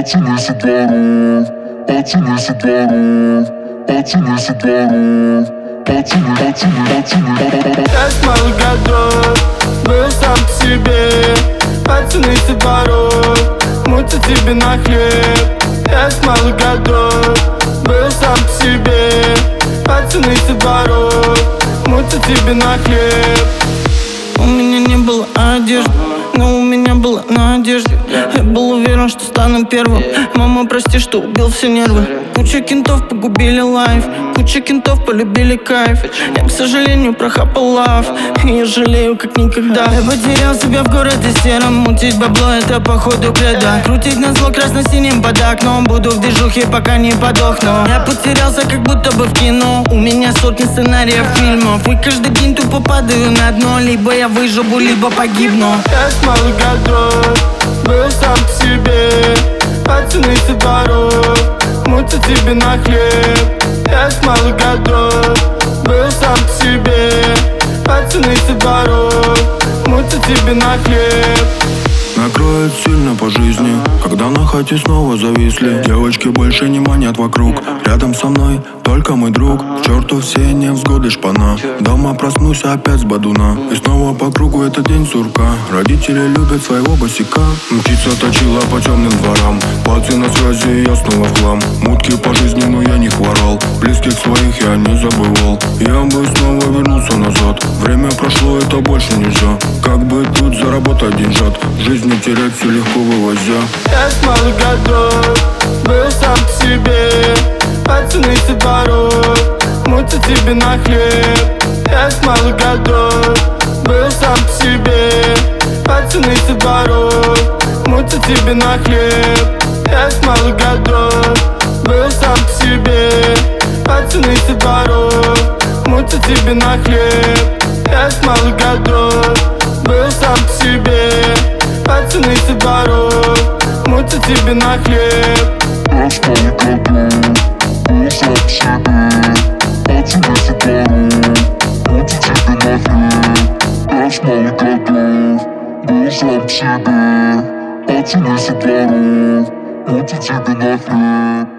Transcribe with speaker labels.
Speaker 1: Пацаны со дворов, пацаны со дворов, пацаны со дворов, пацаны.
Speaker 2: 6 малых годов, был сам по себе. Пацаны со дворов, мутят тебе на хлеб. 6 малых годов, был сам по себе. Пацаны со дворов, мутят тебе на хлеб. У меня не было одежды, но у меня была надежда. Я был уверен, что стану первым. Мама, прости, что убил все нервы. Куча кентов погубили лайф, куча кентов полюбили кайф. Я, к сожалению, прохапал лав, и я жалею как никогда. Я потерял себя в городе сером. Мутить бабло — это походу кредо. Крутить на зло красно-синим под окном. Буду в движухе, пока не подохну. Я потерялся, как будто бы в кино. У меня сотни сценариев фильмов, и каждый день тупо падаю на дно. Либо я выживу, либо погибну. 6 малых годов, был сам по себе. Пацаны со дворов, мутят тебе на хлеб. 6 малых годов, был сам по себе. Пацаны со дворов, мутят тебе на хлеб.
Speaker 3: Накроет сильно по жизни, когда на хате снова зависли. Девочки больше не манят вокруг, рядом со мной только мой друг. К черту все невзгоды шпана, дома проснусь опять с бадуна. И снова по кругу этот день сурка. Родители любят своего босика. Птица точила по темным дворам, пальцы на связи, я снова в хлам. Мутки по жизни, но я не хворал, близких своих я не забывал. Я бы снова вернулся назад, время прошло, это больше нельзя. Как бы тут заработать деньжат, жизнь не терять, все легко вывозя.
Speaker 2: 6 малых годов, был сам по себе. Пацаны со дворов, мутят тебе на хлеб. 6 малых годов, был сам по себе. Пацаны со дворов, мутят тебе на хлеб. 6 малых годов, был сам по себе. Пацаны со дворов, мутят тебе на хлеб. 6 малых годов, был сам по себе. Пацаны со дворов, мутят тебе на хлеб.
Speaker 1: 6 малых годов, был сам по себе. Пацаны со дворов, мутят тебе на хлеб. 6 малых годов, был сам по себе. Пацаны со дворов, мутят тебе на хлеб.